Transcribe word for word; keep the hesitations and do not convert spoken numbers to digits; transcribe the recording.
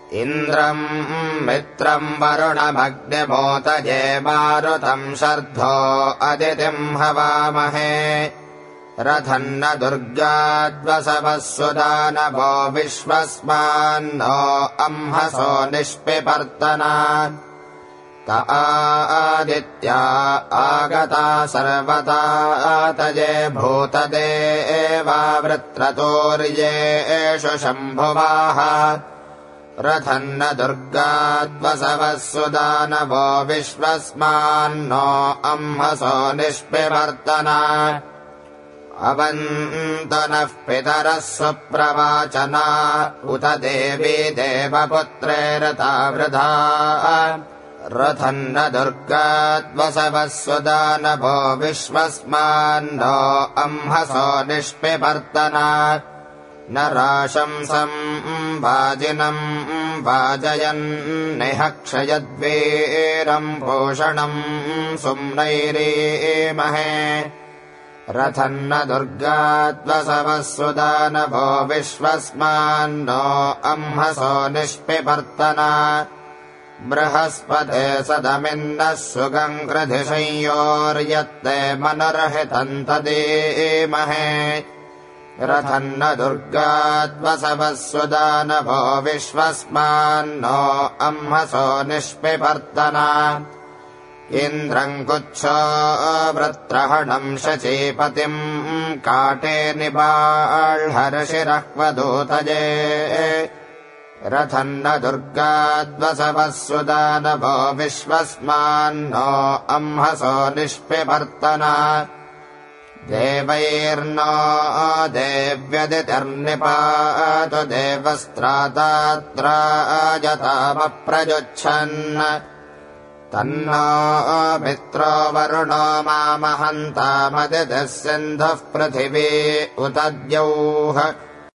इन्द्रम् मित्रम् वरुणमग्निमोतये मारुतम् शर्धो अदितिम् हवामहे रथन्न दुर्गाद्वसवः सुदानवो विश्वस्मान्नो अंहसो निष्पिपर्तना त आदित्या आगता सर्वता तये भूतदेवावृत्रतोर्येषु शम्भुवाः रथन्न दुर्गाद्वसवः सुदानवो विश्वस्मान्नो अंहसो निष्पिवर्तना अवन्तु नः पितरः सुप्रवाचना उत देवी देवपुत्रेरता वृधा रथन्न दुर्गाद्वसवः सुदानवो विश्वस्मान्नो अंहसो निष्पिवर्तना न राशंसम् वाजिनम् वाजयन्निह क्षयद्वीरम् भूषणम् सुम्नैरीमहे रथन्न दुर्गाद्वसवः सुदानवो विश्वस्मान्नो अंहसो निष्पिवर्तना बृहस्पते सदमिन्नः सुगङ्कृधि संयोर्यत्ते मनुर्हितम् तदीमहे रथन्न दुर्गाद्वसवः सुदानवो विश्वस्मान्नो अंहसो निष्पिवर्तना इन्द्रम् कुच्छो वृत्रहणम् शचीपतिम् काटे निबाह्हर्षिरह्वदूतये रथन्न दुर्गाद्वसवः सुदानवो विश्वस्मान्नो अंहसो निष्पिवर्तना देवैर्नो देव्यदितिर्निपातु देवस्त्रातात्राजतामप्रजुच्छन् तन्नो मित्रो वरुणो मामहन्तामदितिः सिन्धुः पृथिवी उत द्यौः